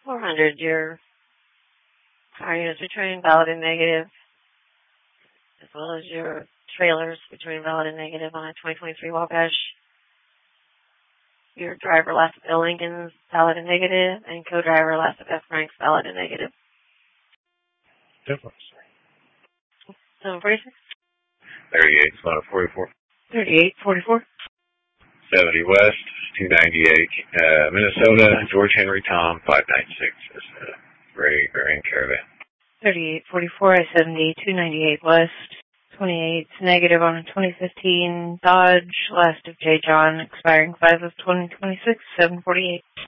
400, your car units returning valid and negative, as well as your trailers returning valid and negative on a 2023 Wabash. Your driver, last of L. Lincoln's, valid and negative, and co-driver, last of F. Frank's, valid and negative. Difference. 746? 38, Sloan 44. 3844. 70 West, 298, Minnesota, George Henry Tom, 596. Is Ray Bearing Caravan. 3844, I-70, 298 West, 28 negative on a 2015 Dodge, last of J. John, expiring 5 of 2026, 748.